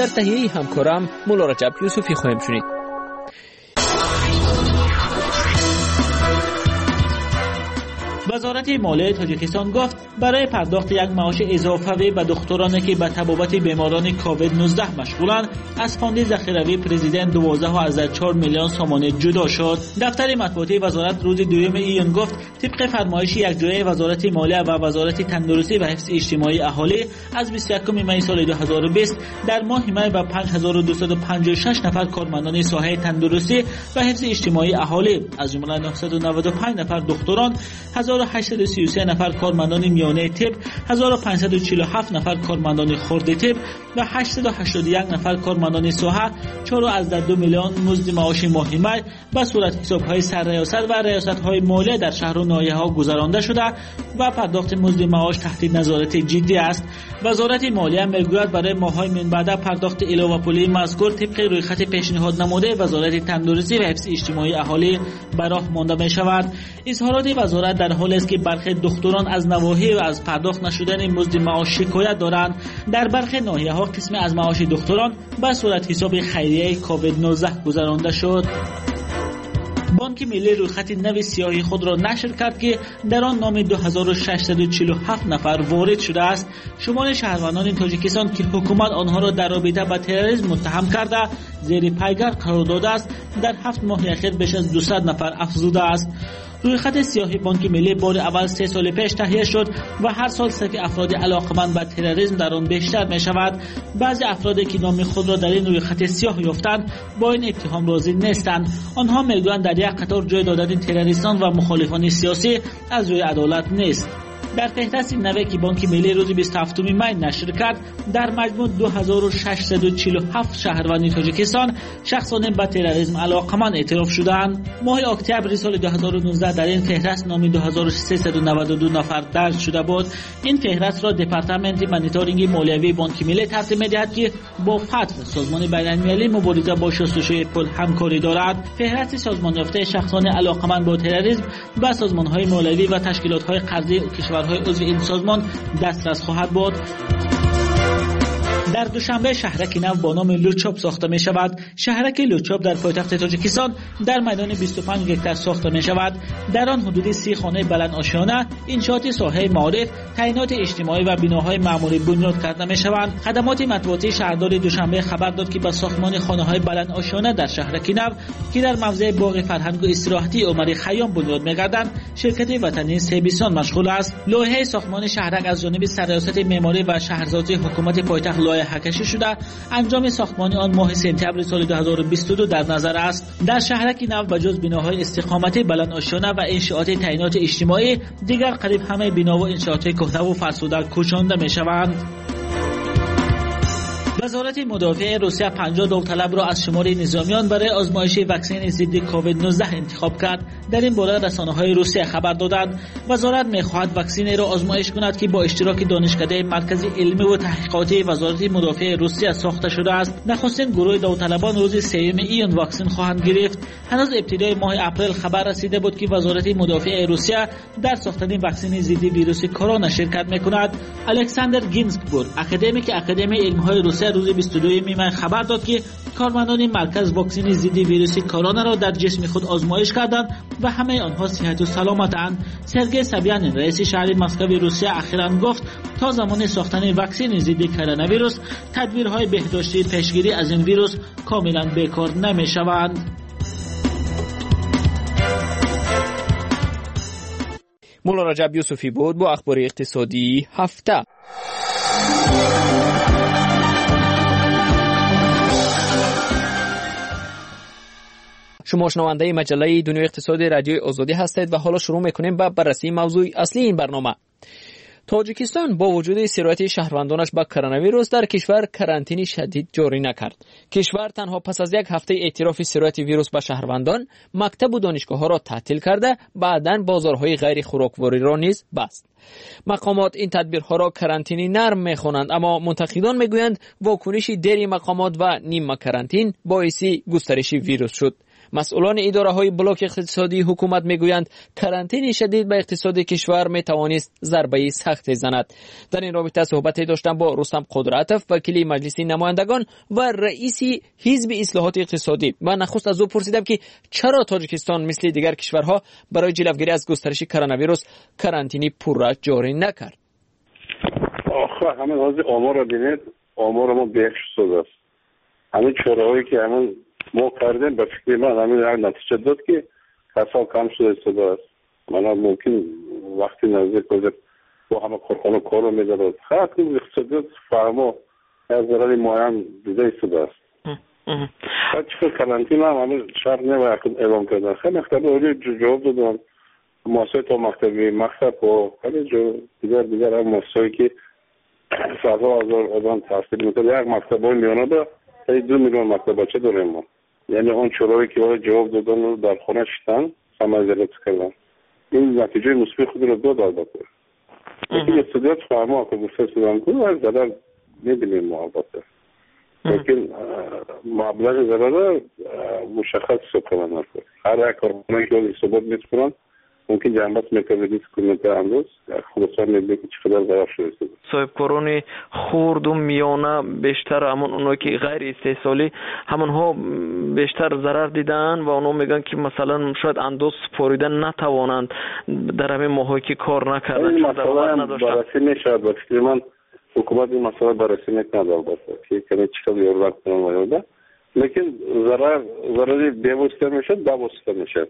در تهیه همکارم مولا رجب یوسفی خواهیم شنید. وزارت مالیه تاجیکستان گفت برای پرداخت یک معاش اضافه به دکترانی که به تبابت بیماران کووید 19 مشغولند از فاند ذخیروی پرزیدنت 12.4 میلیون سوم جدا شد. دفتر مطبوعاتی وزارت روز 2 ایون گفت طبق فرمایش یکجایی وزارت مالیه و وزارت تندرستی و حفظ اجتماعی اهالی از 21 می سال 2020 در ماه می به 5256 نفر کارمندان ساحه تندرستی و حفظ اجتماعی اهالی از جمله 995 نفر دکتران، 1833 نفر کارمندان میانه طب، 1547 نفر کارمندان خرد طب و 881 نفر کارمندان ساحه 4.2 میلیون مزد معاش ماهی می به صورت حساب‌های سرریاست و ریاست‌های مالیه در شهر و ناحیه‌ها گذرانده شده و پرداخت مزد معاش تحت نظارت جدی است. وزارت مالیه می‌گوید برای ماه‌های من بعد پرداخت علاوه پولی مذکور طبق رویخط پیشنهاد نموده وزارت تندرستی و حفظ اجتماعی اهالی به راه مانده می‌شود. اظهارات وزارت در حالی است که برخی دکتران از نواحی و از پرداخت نشدن مزد معاش شکایت دارند. در برخی ناحیه‌ها قسمی از معاش دکتران به صورت حساب خیریه کووید 19 گذرانده شد. بانک ملی رویخط نو سیاهی خود را نشر کرد که در آن نام 2647 نفر وارد شده است. شمار شهروندان تاجیکستان که حکومت آنها را در رابطه با تروریسم متهم کرده زیر پایگار قرار داده است در 7 ماه اخیر بیش از 200 نفر افزوده است. رویخط سیاهی بانک ملی بار اول 3 سال پیش تهیه شد و هر سال صف افراد علاقمند به تروریسم در آن بیشتر می شود. بعضی افرادی که نام خود را در این رویخط سیاه یافتند با این اتهام راضی نیستند. آنها میگویند در یک قطار جای دادن تروریستان و مخالفان سیاسی از روی عدالت نیست. در فهرست نوی که بانک ملی روز 27 می نشر کرد در مجموع 2647 شهروند تاجیکستان شخصان به تروریسم علاقمند اعتراف شدند. ماه اکتبر سال 2019 در این فهرست نام 2392 نفر درج شده بود. این فهرست را دپارتمنت مانیتورینگ مالیوی بانک ملی ترتیب می‌دهد که با فتح سازمان بین‌المللی مبارزه با شستشوی پول همکاری دارد. فهرست سازمان یافته شخصان علاقمند با تروریسم به سازمان‌های مالیوی و تشکیلات‌های قرضی کشورهای عضو این سازمان دسترس خواهد بود. در دوشنبه شهرک نو با نام لوچوب ساخته می شود. شهرک لوچوب در پایتخت تاجیکستان در میدان 25 هکتار ساخته می شود. در آن حدود 30 خانه بلند آشیانه، انشاءات ساحه معارف، تعینات اجتماعی و بناهای معماری بنیاد کرده می شوند. خدمات مطبوعاتی شهردار دوشنبه خبر داد که به ساختمان خانه‌های بلند آشیانه در شهرک نو که در موضع باغ فرهنگ و استراحتی عمر خیام بنیاد می‌گردند شرکت وطنی سیبیسان مشغول است. لایحه ساختمان شهرک از جانب سرریاست معماری و شهرسازی حکومت پایتخت حکشی شده. انجام ساختمان آن ماه سپتامبر سال 2022 در نظر است. در شهرک نو بجز بناهای استقامتی بلند آشیانه و انشاءات تعینات اجتماعی دیگر قریب همه بنا و انشاءات کهنه و فرسوده کوچانده می‌شوند. وزارت مدافع روسیه 50 داوطلب را از شمار نظامیان برای آزمایش واکسن ضد کووید 19 انتخاب کرد. در این باره رسانه‌های روسیه خبر دادند وزارت می‌خواهد واکسن را آزمایش کند که با اشتراک دانشکده مرکز علمی و تحقیقاتی وزارت مدافع روسیه ساخته شده است. نخستین گروه داوطلبان روز 3 ایون واکسن خواهند گرفت. هنوز ابتدای ماه اپریل خبر رسیده بود که وزارت مدافع روسیه در ساختن واکسن ضد ویروس کرونا شرکت می‌کند. الکساندر گینزبورگ اکادمیک اکادمی علم‌های روسیه روز 22 می خبر داد که کارمندان مرکز واکسن ضد ویروس کرونا را در جسم خود آزمایش کردند و همه آنها صحت و سلامتند. سرگئی سابیانین رئیس شهر مسکو روسیه اخیراً گفت تا زمان ساختن واکسن ضد کرونا ویروس تدبیرهای بهداشتی پیشگیری از این ویروس کاملا بیکار نمی‌شوند. مولا رجب یوسفی بود با اخبار اقتصادی هفته. شما شنونده مجله دنیای اقتصادی رادیو آزادی هستید و حالا شروع میکنیم با بررسی موضوع اصلی این برنامه. تاجیکستان با وجود سرایت شهروندانش با کرونا ویروس در کشور کرانتین شدید جاری نکرد. کشور تنها پس از یک هفته اعتراف سرایت ویروس به شهروندان، مکتب و دانشگاه‌ها را تعطیل کرده، بعداً بازارهای غیر خوراکواری را نیز بست. مقامات این تدبیرها را کرانتینی نرم می‌خوانند، اما منتقدان میگویند واکنش دیر مقامات و نیم کرانتین باعث گسترش ویروس شد. مسئولان اداره‌های بلاک اقتصادی حکومت میگویند کرانتین شدید به اقتصاد کشور میتوانست ضربه سخت زند. در این رابطه صحبتی داشتم با رستم قدرتوف، وکیل مجلس نمایندگان و رئیس حزب اصلاحات اقتصادی، و نخست از او پرسیدم که چرا تاجیکستان مثل دیگر کشورها برای جلوگیری از گسترش کرونا ویروس کرانتینی پورا جاری نکرد. آخه همه از آمار را بینید، آمار ما بیش شده است. همین چرایی که همین ما کردیم به فکر من همین نتیجه داد که کسا کم شده است. من ممکن وقتی نزدیک بودم با همه کارخانه کار رو میدارد. خیلی اقتصادیات فهمو از ضرر معین دیده شده است. چطور کرانتین هم همین شرط نباید اعلام کردن. خیلی مکتب اولی جواب دادم. مؤسسه تا مکتب و خیلی دیگر هم مؤسسه‌ای که صدها هزار آدم تحصیل میکنه. یک مکتب های میانه دا 2 میلیون مکتب بچه داریم ما. یعنی اون چرایی که جواب دادن رو در خانه شدن سمجلت کردن. این نتیجه مثبت خود رو داد البته. لیکن اقتصادیات فهمو که گفته شدن کنه از ضرر نمی‌بینیم ما البته. لیکن مبلغ ضرر مشخص کنن نکنه. هر یک کارخانه که حسابات می‌کنن ممکن جنبت میکنه دیست کنید اندوز خودسان میبینه که چقدر ضرر شده. صاحب کاران خورد و میانه بیشتر همون اونایی که غیر استحصالی همونها بیشتر ضرر دیدن و اونا میگن که مثلا شاید اندوز سپاریدن نتوانند در همین ماهایی که کار نکردن. این مسئله بررسی میشود و فکر من حکومت این مسئله بررسی نکنه که کمی چقدر یارد کنن و یارده. لیکن ضرری بیوسته میشد باوسته میشد.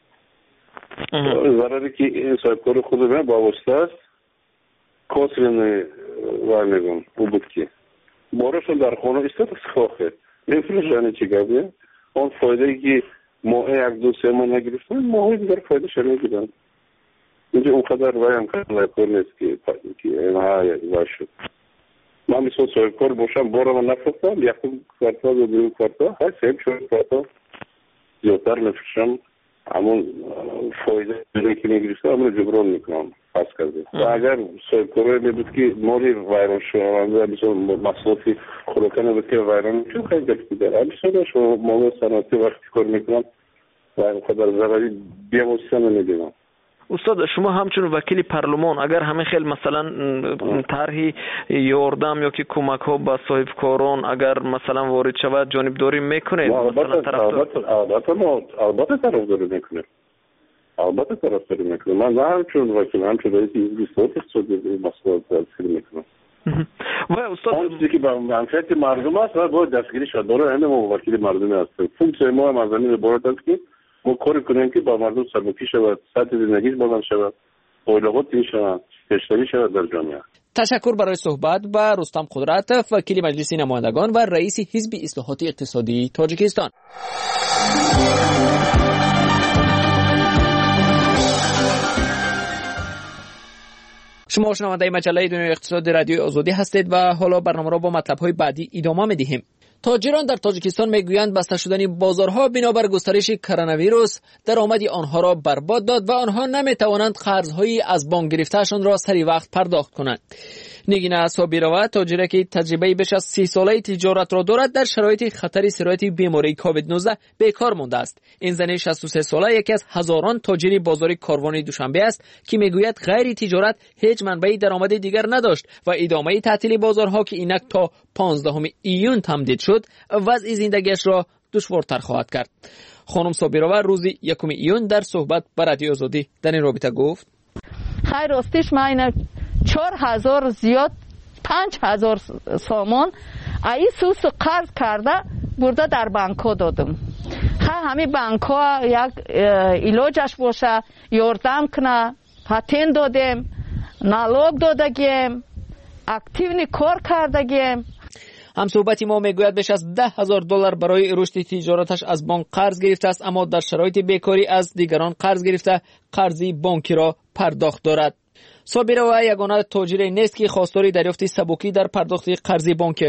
ضرری که این صاحب کار خود من باوسته است کاسرین وارمیگم او بود که بارشون در خانه استاد خواهد نفرشانی چی گفته اون فایده که ماه 1-2-3 ماه نگرفتن ماهی دیگر فایده شد نگیدن اینجا اونقدر وایم کنه کار نیست که اینها وای شد. من مثل صاحب کار باشم بارم نفرستم یکم کارتا و دو کارتا های سیم شد کارتا زیادتر نفرشم همون فایده که نگرفتم همون جبران میکنم پس کرده. و اگر صاحب کاره میبود که مالی ویران شورانده بسیار محصولاتی خوراکنه بود که ویران چون خیلی دکتی داره بسیار شما مالی صنعتی وقتی کار میکنم و خدا ضرری بیاموزیسن نمیدونم. استاد شما همچون وکیل پارلمان اگر همه خیلی مثلا طرحی یاردم یا که کمک ها به صاحب کاران اگر مثلا وارد شود جانبداری میکنه البته طرفداری میکنه. البته طرفداری میکنه. من نه همچون وکیل همچون رئیس حزب اصلاحات اقتصادی مسئله دستگیری میکنم. و استاد اون چیزی که به منفعت مردم است باید دستگیری شد. برای همه ما وکیل مردمی هستیم. فونکسیون ما هم از زمین عبارت است که ما کاری کنیم که با مردم سرمایه‌ای شود، سطح زندگیش بلند شود، اولویت این شود، پیشروی شود در جامعه. تشکر برای صحبت با رستم قدرتوف، وکیل مجلس نمایندگان و رئیس حزب اصلاحات اقتصادی تاجیکستان. شما شنونده مجله دنیای اقتصاد رادیو آزادی هستید و حالا برنامه را با مطلب‌های بعدی ادامه می‌دهیم. تاجران در تاجیکستان میگویند بسته شدن بازارها بنابر گسترش کرونا ویروس درآمد آنها را برباد داد و آنها نمیتوانند قرض‌های از بانک گرفته‌شان را سری وقت پرداخت کنند. نگین صابروا تاجره که تجربه بیش از 30 ساله تجارت را دارد در شرایط خطر سرایت بیماری کووید 19 بیکار مانده است. این زن 63 ساله یکی از هزاران تاجر بازار کاروان دوشنبه است که میگوید غیر تجارت هیچ منبع درآمد دیگر نداشت و ادامه تعطیل بازارها که اینک تا 15 ایون تمدید شد وضع زندگیش را دشوارتر خواهد کرد. خانم صابروا روز 1 ایون در صحبت با رادیو آزادی در این رابطه گفت: خیر راستش من 4000 زیاد 5000 سامان ای سوس قرض کرده برده در بانک ها دادم. همین بانک ها یک علاجش باشه یاردم کنه پاتنت دادیم نالوگ دادگیم اکتیونی کار کردگیم. هم صحبتی ما میگوید بیش از $10,000 برای رشد تجارتش از بانک قرض گرفته است، اما در شرایط بیکاری از دیگران قرض گرفته قرضی بانکی را پرداخت دارد. صابروا یگانه تاجر نیست که خواستار دریافت سبکی در پرداخت قرض بانکیش است.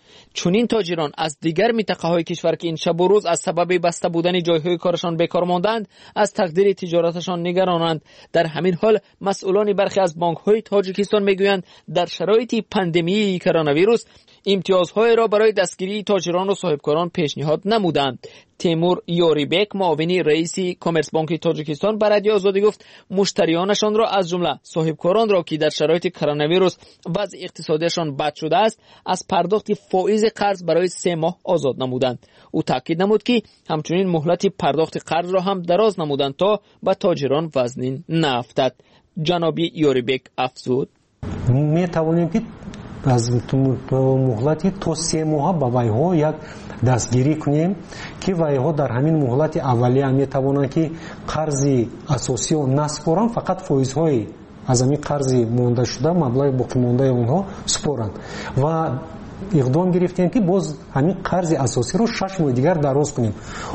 چنین تاجران از دیگر منطقه‌های کشور که این شب و روز از سبب بسته بودن جایهای کارشان بیکار ماندند از تقدیر تجارتشان نگرانند. در همین حال مسئولان برخی از بانک‌های تاجیکستان میگویند در شرایط پاندمی کرونا ویروس امتیازهای را برای دستگیری تاجران و صاحبکاران پیشنهاد نمودند. تیمور یوریبک معاون رئیس کامرس بانک تاجیکستان بر رادیو آزادی گفت مشتریانشان را از جمله صاحبکاران را که در شرایط کرونا ویروس وضع اقتصادیشان بد شده است از پرداخت فائز قرض برای 3 ماه آزاد نمودند. او تاکید نمود که همچنین مهلت پرداخت قرض را هم دراز نمودند تا به تاجران وزن نیفتد. جناب یوریبک افزود می توانیم که از مهلتی تا 3 ماه با ویها یک دستگیری کنیم که ویها در همین مهلت اولیه می توانند که قرض اساسی را نسپارند، فقط فایزهای از همین قرض مانده شده مبلغ باقی مانده اونها سپارند و اقدام گرفتیم که باز همین قرض اساسی رو 6 ماه دیگر دراز کنیم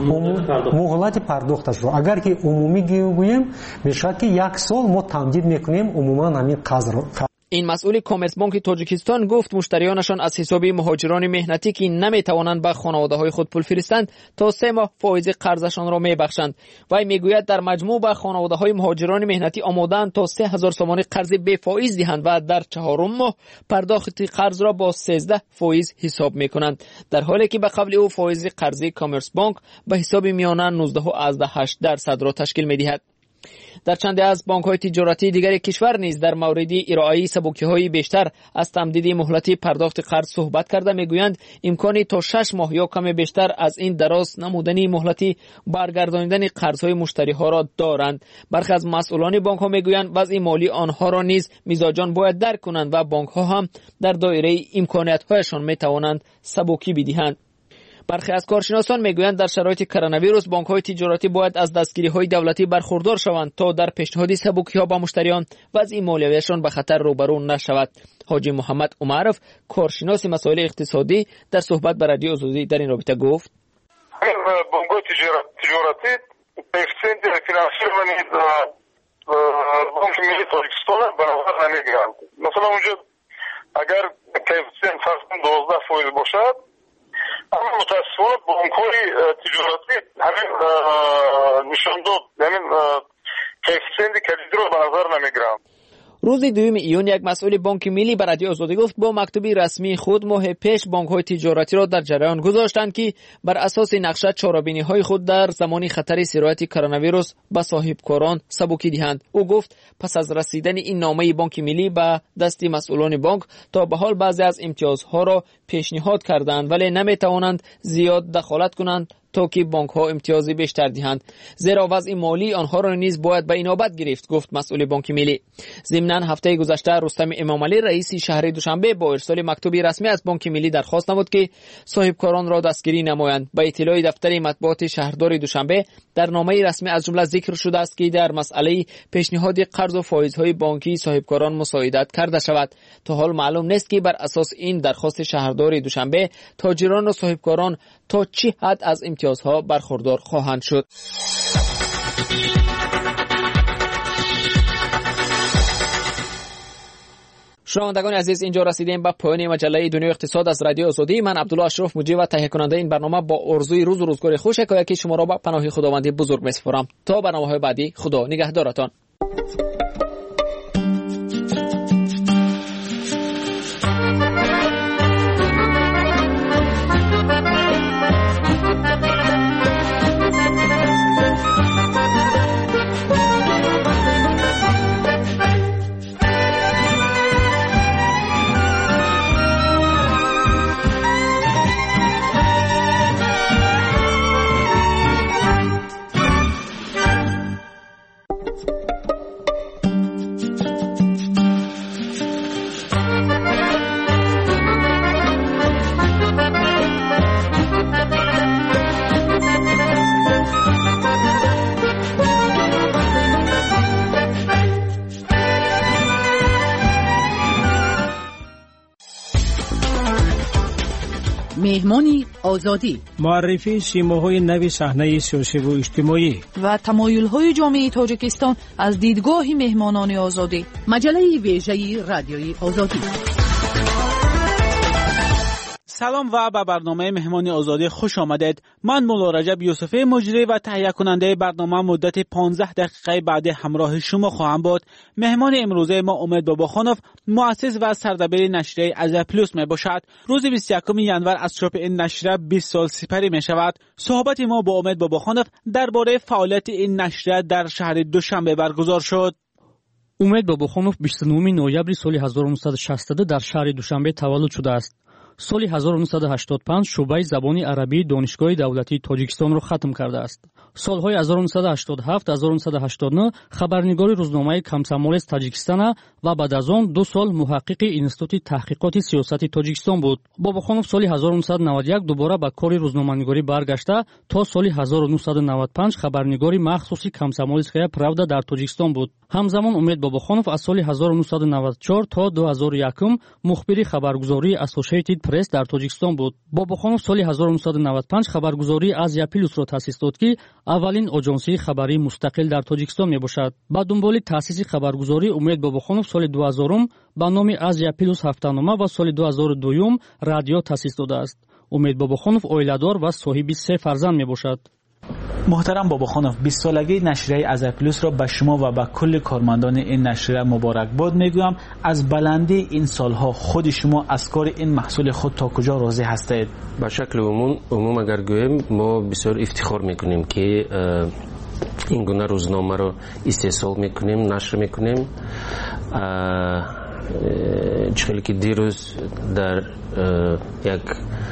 مهلت پرداختش رو. اگر که عمومی گوییم میشه که 1 سال ما تمدید میکنیم عموما همین قرض رو. این مسئول کامرس بانک تاجیکستان گفت مشتریانشان از حساب مهاجران مهنتی که نمیتوانند به خانواده‌های خود پول فرستند تا 3 ماه فایز قرضشان را میبخشند. وی میگوید در مجموع به خانواده‌های مهاجران مهنتی آماده‌اند تا 3000 سومان قرض بی فایز دهند و در 4 ماه پرداخت قرض را با 13 فایز حساب میکنند، در حالی که به قبل او فایز قرضی کامرس بانک به حساب میانه 19.8% را تشکیل میدهد. در چند از بانک‌های تجارتی دیگر کشور نیز در مورد ارائه سبوکی‌های بیشتر از تمدید مهلت پرداخت قرض صحبت کرده میگویند امکانی تا 6 ماه یا کم بیشتر از این دراز نمودن مهلت برگردانیدن قرض‌های مشتری‌ها را دارند. برخی از مسئولان بانک‌ها میگویند وضع مالی آنها را نیز میزاجان باید درک کنند و بانک‌ها هم در دایره امکانات‌هایشان میتوانند سبوکی بدهند. برخی از کارشناسان میگویند در شرایط کرونا ویروس بانک‌های تجارتی باید از دستگیری‌های دولتی برخوردار شوند تا در پیشنهاد سبوکی‌ها به مشتریان وضع مالیاتشان به خطر روبرو نشود. حاجی محمد عمرف کارشناس مسائل اقتصادی در صحبت با رادیو آزادی در این رابطه گفت بانک‌های تجارتی کوفیشنت فینانسیری بانک ملی تاجیکستان برابر نمیگیرند. مثلا اونجا اگر کوفیشنت فرض 12% باشد اما متاسفانه بانک‌های تجارتی همین نشان داد همین کوفیشنت کلیدی رو به نظر نمیگیرند. روز 2 ایون یک مسئول بانک ملی به رادیو آزادی گفت با مکتوبی رسمی خود ماه پیش بانک‌های تجارتی را در جریان گذاشتند که بر اساس نقشه چاره‌بینی‌های خود در زمان خطر سرایت کرونا ویروس به صاحبکاران سبوکی دهند. او گفت پس از رسیدن این نامه بانک ملی به دست مسئولان بانک تا به حال بعضی از امتیازها را پیشنهاد کردند ولی نمی‌توانند زیاد دخالت کنند تا که بانک ها امتیاز بیشتر دهند، زیرا وضع مالی آنها را نیز باید به اینابت گرفت، گفت مسئول بانک ملی. ضمناً هفته گذشته رستم امامعلی رئیس شهر دوشنبه با ارسال مکتوبی رسمی از بانک ملی درخواست نمود که صاحبکاران را دستگیری نمایند. به اطلاع دفتر مطبوعات شهردار دوشنبه در نامه رسمی از جمله ذکر شده است که در مسئله پیشنهاد قرض و فایزهای بانکی صاحبکاران مساعدت کرده شود. تا حال معلوم نیست که بر اساس این درخواست شهردار دوشنبه تاجران و صاحبکاران تا چه حد از امتیازها برخوردار خواهند شد. شنوندگان عزیز، اینجا رسیدیم به پایان مجله دنیای اقتصاد از رادیو آزادی. من عبدالله اشرف مجری و تهیه کننده این برنامه با آرزوی روز و روزگار خوش که شما را به پناه خداوند بزرگ می‌سپارم. تا برنامه‌های بعدی، خدا نگهدارتان. مهمانی آزادی، معرفی سیماهای نو صحنه سیاسی و اجتماعی و تمایل‌های جامعه تاجیکستان از دیدگاه مهمانان آزادی. مجله ویژه رادیوی آزادی. سلام و به برنامه مهمان آزادی خوش آمدید. من مولا رجب یوسفی مجری و تهیه کننده برنامه مدت 15 دقیقه بعد همراه شما خواهم بود. مهمان امروزه ما امید باباخانوف مؤسس و سردبیر نشریه از پلوس می باشد. روز 21 ینور از چاپ این نشریه 20 سال سپری می شود. صحبت ما با امید باباخانوف درباره فعالیت این نشریه در شهر دوشنبه برگزار شد. امید باباخانوف 29 نوامبر سال 1962 در شهر دوشنبه تولد شده است. سال 1985 شعبه زبان عربی دانشگاه دولتی تاجیکستان را ختم کرده است. سالهای 1987-1989 خبرنگار روزنامه کامسомолец تاجیکستان و بعد از آن 2 سال محقق اینستیتوت تحقیقات سیاسی تاجیکستان بود. باباخانوف سال 1991 دوباره به کار روزنامه‌نگاری برگشته تا سال 1995 خبرنگاری مخصوصی کامسомолецкая правда در تاجیکستان بود. همزمان امید باباخانوف از سال 1994 تا 2001 مخبر خبرگزاری Associated Press در تاجیکستان بود. باباخانوف سال 1995 خبرگزاری آزیا پلوس را تأسیس داد که اولین آژانسی خبری مستقل در تاجیکستان میباشد. با دنبال تأسیس خبرگزاری امید باباخانوف سال 2000 با نام آزیا پلوس هفته‌نامه و سال 2002 رادیو تأسیس داده است. امید باباخانوف اویلادار و صاحب 3 فرزند میباشد. محترم باباخانوف، 20 سالگی نشریه از پلوس را به شما و به کل کارمندان این نشریه مبارک باد میگویم. از بلندی این سالها خود شما از کار این محصول خود تا کجا راضی هستید؟ به شکل عموم اگر گویم ما بسیار افتخار میکنیم که این گونه روزنامه را استحصال میکنیم، نشر میکنیم. چخیلی که دیروز در یک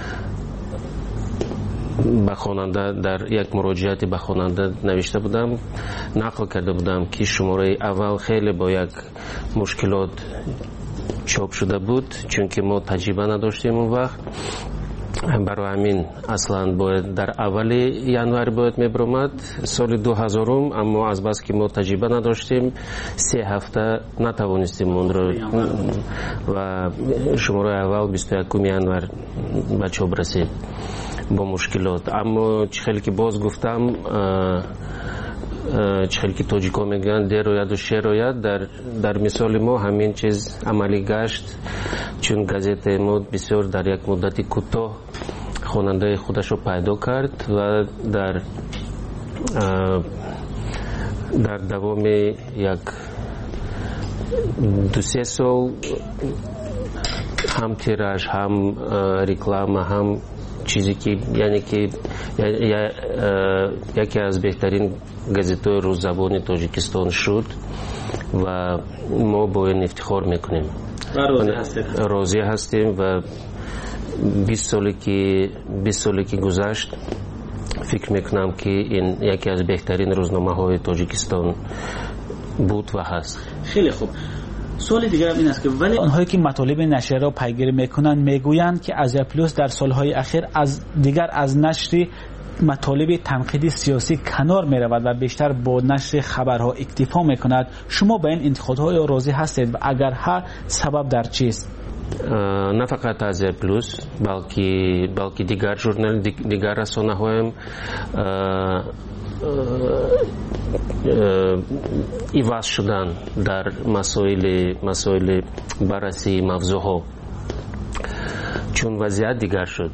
به خواننده در یک مراجعاتی به خواننده نوشته بودم، نقل کرده بودم که شماره اول خیلی با یک مشکلات چاپ شده بود چون که ما تجربه نداشتیم اون وقت. برای همین اصلا باید در اول ینور باید میبرمد سال 2000 اما از بس که ما تجربه نداشتیم 3 هفته نتوانستیم اون رو و شماره اول 21 ینور به چاپ رسید با مشکلات. اما خیلی که باز گفتم خیلی که تاجیکا میگن دروید و شروید در مثال ما همین چیز عملی گشت چون گازت ما بسیار در یک مدتی کوتاه خواننده خودش رو پیدا کرد و در دوام یک 2-3 سال هم تیراژ هم رکلام هم چیزی که یعنی که یکی از بهترین گازت‌های روززبان تاجیکستان شد و ما با این افتخار میکنیم. راضی هستیم و 20 سالی که گذشت فکر میکنم که این یکی از بهترین روزنامه‌های تاجیکستان بود و هست. خیلی خوب. سوال دیگر این است که ولی آنهایی که مطالب نشریه را پیگیری میکنند میگویند که آزیا پلوس در سالهای اخیر از نشر مطالب تنقیدی سیاسی کنار میرود و بیشتر با نشر خبرها اکتفا میکند. شما به این انتقادهای راضی هستید و اگر ها سبب در چیست؟ نه فقط آزیا پلوس بلکه دیگر ژورنال دیگر رسانه‌ها هم ایواز شدن در مسائل بررسی موضوعها چون وضعیت دیگر شد،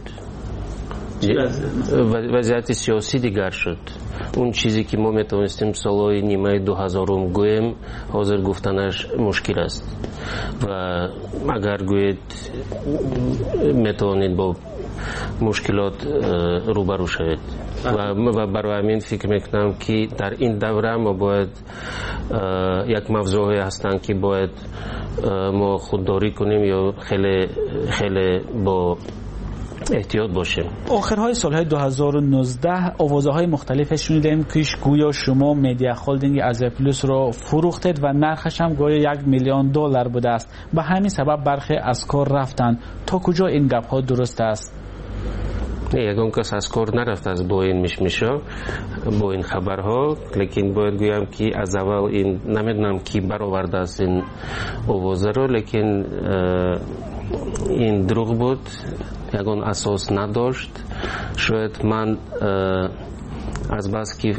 وضعیت سیاسی دیگر شد. اون چیزی که ما میتونستیم سالهای نیمه 2000 گویم حاضر گفتنش مشکل است و اگر گوید میتونید با مشکلات روبرو شوید و برای همین فکر میکنم که در این دوره ما باید یک موضوعی هستن که باید ما خودداری کنیم یا خیلی با احتیاط باشیم. آخرهای سالهای 2019 آوازهای مختلف شنیدیم که گویا شما میدیا هولدینگ آزیا پلوس رو فروختید و نرخش هم گویا $1 میلیون بوده است. به همین سبب برخی از کار رفتند. تا کجا این گپ ها درست است؟ یگان کس از کار نرفت از با این مشمشا با این خبرها، لیکن باید گویم که از اول این نمیدونم کی برآورده است این آوازه رو، لیکن این دروغ بود، یگان اساس نداشت. شاید من از بس که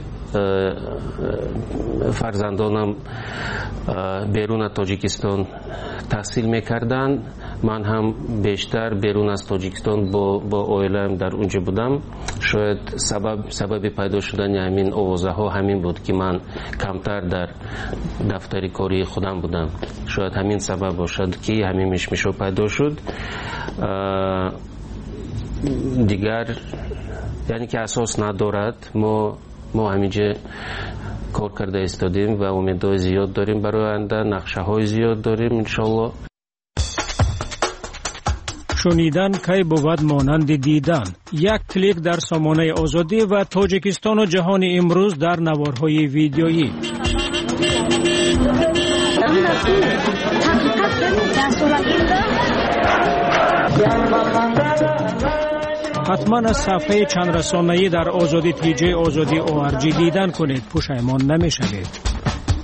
فرزندانم بیرون تاجیکستان تحصیل میکردن من هم بیشتر بیرون از تاجیکستان با اویلایم در اونجا بودم. شاید سبب پیدا شدن همین آوازه ها همین بود که من کمتر در دفتر کاری خودم بودم. شاید همین سبب باشد که همین مشمشو پیدا شد. دیگر یعنی که اساس ندارد. ما همینجا کار کرده استادیم و امیدهای زیاد داریم برای آینده، نقشه های زیاد داریم انشالله. شنیدن کی بود مانند دیدن. یک کلیک در سامانه آزادی و تاجیکستان و جهان امروز در نوارهای ویدیویی. حتما از صفحه چند رسانه‌ای در آزادی تیجی آزادی ORG دیدن کنید، پشیمان نمی‌شوید.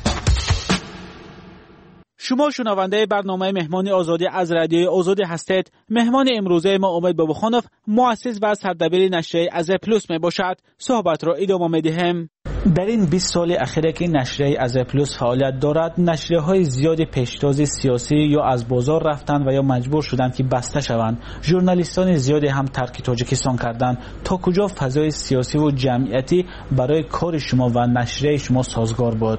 شما شنونده برنامه مهمانی آزادی از رادیوی آزادی هستید. مهمان امروزه ما امید بابخانوف، مؤسس و سردبیر نشریه از پلوس می باشد. صحبت را ادامه می‌دهیم. در این 20 سال اخیر که نشریه از پلوس فعالیت دارد، نشریه‌های زیادی پیشتاز سیاسی یا از بازار رفتند و یا مجبور شدند که بسته شوند. ژورنالیستان زیادی هم ترک تاجیکستان کردند. تا کجا فضای سیاسی و جمعیتی برای کار شما و نشریه شما سازگار بود؟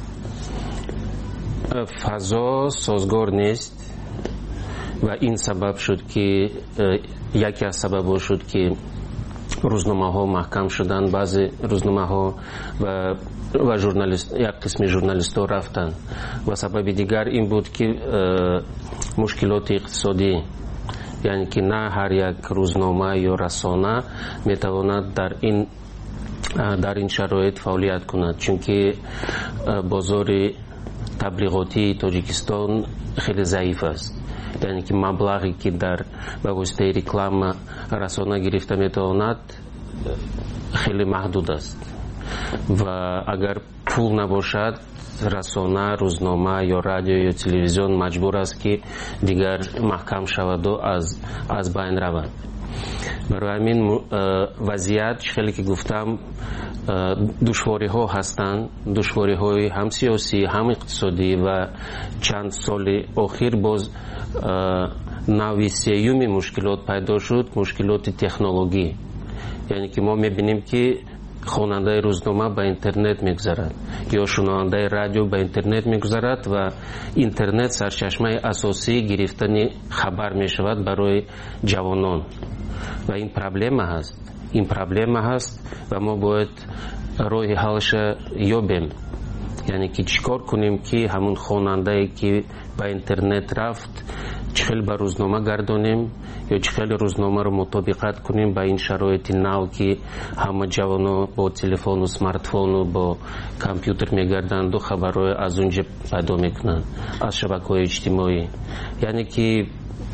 فضا سازگار نیست و این سبب شد که یکی از سبب شد که روزنامه ها محکم شدن. بعضی روزنامه ها و ژورنالیست، یک قسم ژورنالیست ها رفتن و سبب دیگر این بود که مشکلات اقتصادی، یعنی که نه هر یک روزنامه یا رسانه میتواند در این شرایط فعالیت کند، چون که بازار تبلیغاتی تاجیکستان خیلی ضعیف است. یعنی که مبلغی که در به واسطه رکلام رسانه گرفته میتواند خیلی محدود است و اگر پول نباشد رسانه، روزنامه یا رادیو یا تلویزیون مجبور است که دیگر محکم شود و از بین رود. برای همین وضعیت خیلی که گفتم دشواری ها هستند، دشواری های هم سیاسی هم اقتصادی و چند سال اخیر باز نوع سیوم مشکلات پیدا شد، مشکلات تکنولوژی. یعنی که ما میبینیم که خواننده روزنامه به اینترنت میگذرد یا شنونده رادیو به اینترنت میگذرد و اینترنت سرچشمه اساسی گرفتن خبر میشود برای جوانان و این پرابلم هست و ما باید راه حلش یابیم. یعنی که چیکار کنیم که همون خواننده که به اینترنت رفت چخیل به روزنامه گردانیم یا چخیل روزنامه رو مطابقت کنیم به این شرایط نو که همه جوانا با تلفن و سمارتفون و با کامپیوتر میگردند و خبرهای از اونجا پیدا میکنند از شبکه‌های اجتماعی. یعنی که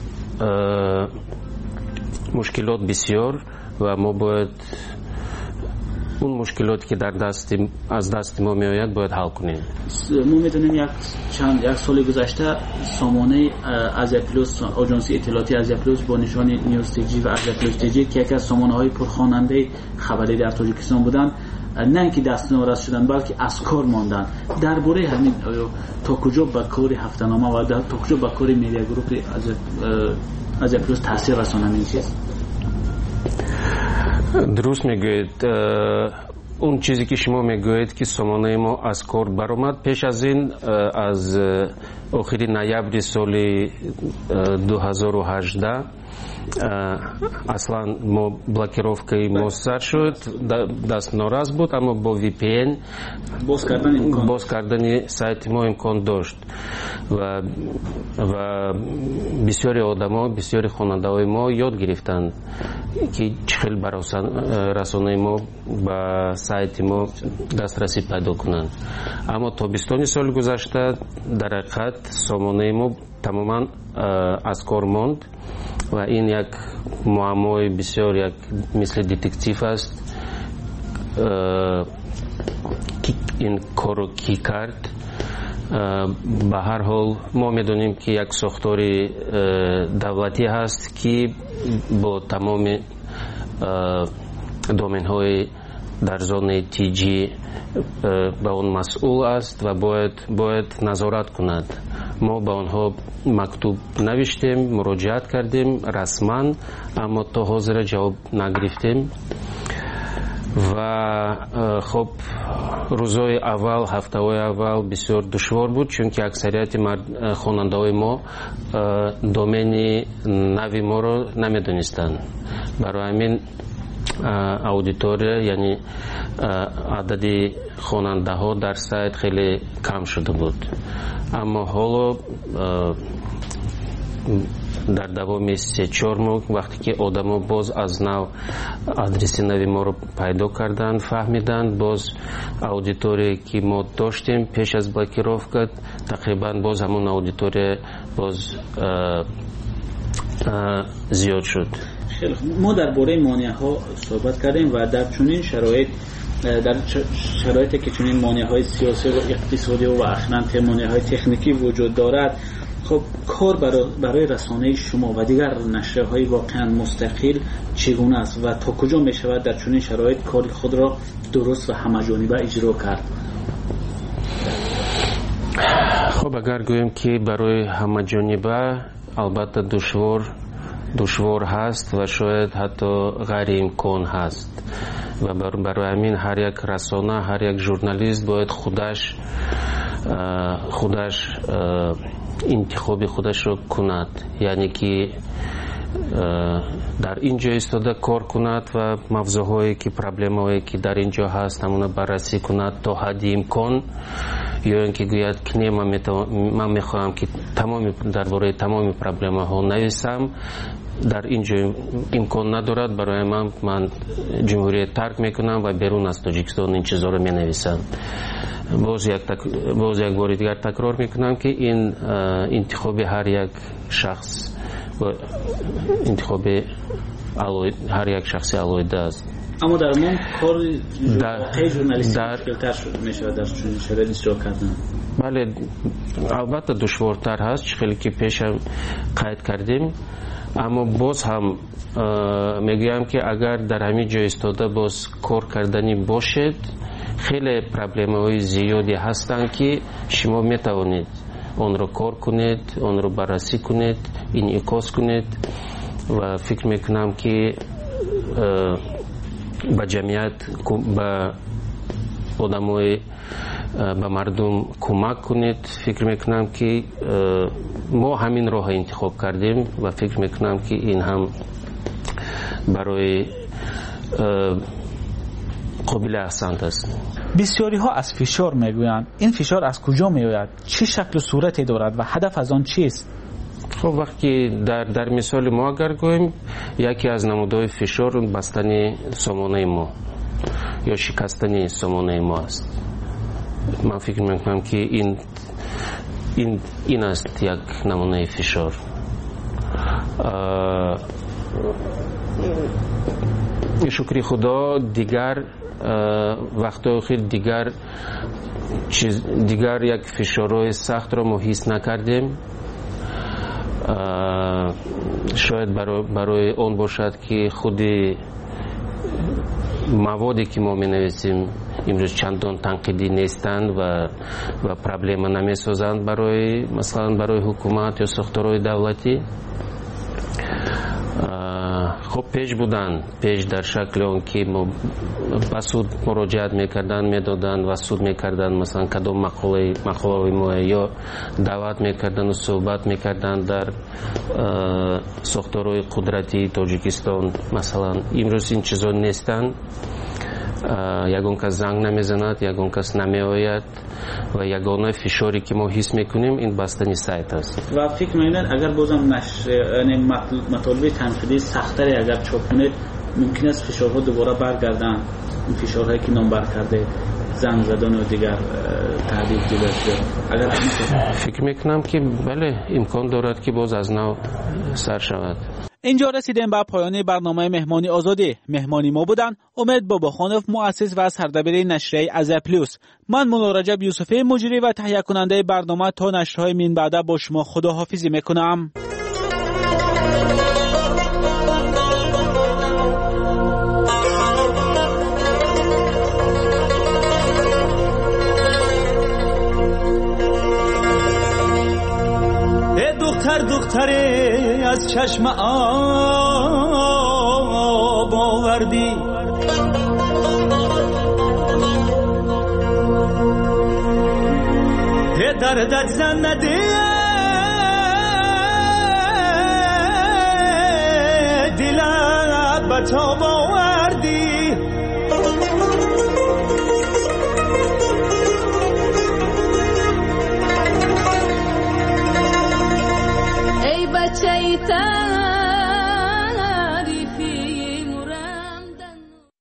مشکلات بسیار و ما باید اون مشکلاتی که از دست ما میآید باید حل کنیم. ما میدونیم یک سال گذشته سامانه از پلوس، آژانس اطلاعاتی از پلوس با نشان نیوز تیجی و از پلوس تیجی که یکی از سامانه‌های پرخواننده خبری در تاجیکستان بودند، نه اینکه دست ناراض شدن بلکه از کار ماندن. درباره همین تا کجا به کار هفته‌نامه و تا کجا به کار میدیا گروپ از پلوس تاثیر رسانه می‌چیست؟ درست میگوید. اون چیزی که شما میگوید که سامانه ما از کار برآمد، پیش از این از آخر نوامبر سال 2018 اصلا ما بلاکировкой ما سر شد، دست ناراض بود، اما با VPN باز کردن سایت ما امکان داشت و بسیاری آدما، بسیاری خواننده های ما یاد گرفتند که چخیل برای رسانه ما به سایت ما دسترسی پیدا کنند. اما تابستان سال گذشته در حقیقت سامانه ما تماما از کار ماند و این یک معمای بسیار یک مثل دتکتیو است. این کارو کی کرد؟ به هر حال ما میدونیم که یک ساختار دولتی هست که با تمام دومین های در زون تیجی به اون مسئول است و باید نظارت کند ما به آنها مکتوب نوشتیم، مراجعت کردیم رسما، اما تا حاضر جواب نگرفتیم. و خب روزهای اول، هفته‌های اول بسیار دشوار بود، چون که اکثریت خواننده‌های ما دومین نوی ما رو نمیدونستند. برای همین اودیتوری، یعنی عدد خواننده ها در سایت خیلی کم شده بود. اما حالا در دوام 3-4 ماه وقتی که آدما باز از نو آدرس نوی ما رو پیدا کردن، فهمیدن، باز اودیتوری که ما داشتیم پیش از بلاکировка تقریبا باز همون اودیتوری باز زیاد شد. خیلی ما درباره مانع‌ها صحبت کردیم و در چنین شرایطی که چنین مانع‌های سیاسی و اقتصادی و اخلاقی مانع‌های تکنیکی وجود دارد، خب کار برای رسانه شما و دیگر نشریه‌های واقعا مستقل چگونه است و تا کجا می‌شود در چنین شرایط کار خود را درست و همه‌جانبه اجرا کرد؟ خب اگر گوییم که برای همه‌جانبه البته دشوار هست و شاید حتی غیر امکان هست و برای همین هر یک رسانه، هر یک ژورنالیست باید خودش انتخاب خودش رو کند، یعنی که در اینجا ایستاده کار کند و موضوعهایی که پرابلم‌هایی که در اینجا هست همون بررسی کند تا حد امکان، یا اینکه گوید که من میخواهم که درباره تمام پرابلم‌ها نویسم، در اینجا امکان ندارد، برای من جمهوریت ترک میکنم و بیرون از تاجیکستان این چیزا رو مینویسم. باز یک بار دیگر تکرار میکنم که این انتخاب هر یک شخص و انتخاب هر یک شخصی علیحده است. اما در من کار ژورنالیستی مشکل‌تر شده میشه در چنین شرایطی اجرا کردن. بله البته دشوارتر هست، خیلی که پیشم قید کردیم، اما باز هم میگویم که اگر در همین جای ایستاده باز کار کردنی باشد، خیلی پرابلم‌های زیادی هستند که شما میتوانید آن را کار کنید، آن را بررسی کنید، انعکاس کنید و فکر میکنم که به جمعیت، به آدمای، به مردم کمک کنید. فکر میکنم که ما همین راه انتخاب کردیم و فکر میکنم که این هم برای قابل احسنت است. بسیاری ها از فشار میگویند. این فشار از کجا میآید؟ چه شکل و صورتی دارد و هدف از آن چیست؟ خب وقتی در مثال ما اگر گوییم، یکی از نمودهای فشار بستن سامانه ما یا شکستن سامانه ما است. من فکر میکنم که این است یک نمونه فشار. شکر خدا دیگر وقت خیلی دیگر یک فشارهای سخت را ما حس نکردیم. شاید برای اون باشد که خود موادی که ما می نویسیم امروز چندان تنقیدی نیستند و پرابلم نمی سازند برای مثلا برای حکومت یا ساختارهای دولتی. خب پیش در شکل اون که با سود مراجعت میکردن، میدادن و سود میکردن، مثلا کدام مقاله ما یا دعوت میکردن و صحبت میکردن در ساختارهای قدرتی تاجیکستان. مثلا امروز این چیزا نیستن. یگان کس زنگ نمیزند، یگان کس نمیآید و یگانه فشاری که ما حس میکنیم این بستنی سایت است. و فکر میکنید اگر بازم مطالب تنقیدی سخت‌تری اگر چاپ کنید، ممکن است فشارها دوباره برگردن، این فشارهایی که نامبر کرده، زنگ زدن و دیگر تهدید دیگر. اگر فکر میکنم که بله امکان دارد که باز از نو سر شود. اینجا رسیدیم به پایان برنامه مهمانی آزادی. مهمانی ما بودن امید باباخانوف، مؤسس و سردبیر نشریه ازر پلوس. من مولا رجب یوسفی، مجری و تهیه کننده برنامه. تا نشرهای من بعد با شما خداحافظی میکنم. سری از چشم آب آوردی دردت زن ندی دلت به تو باور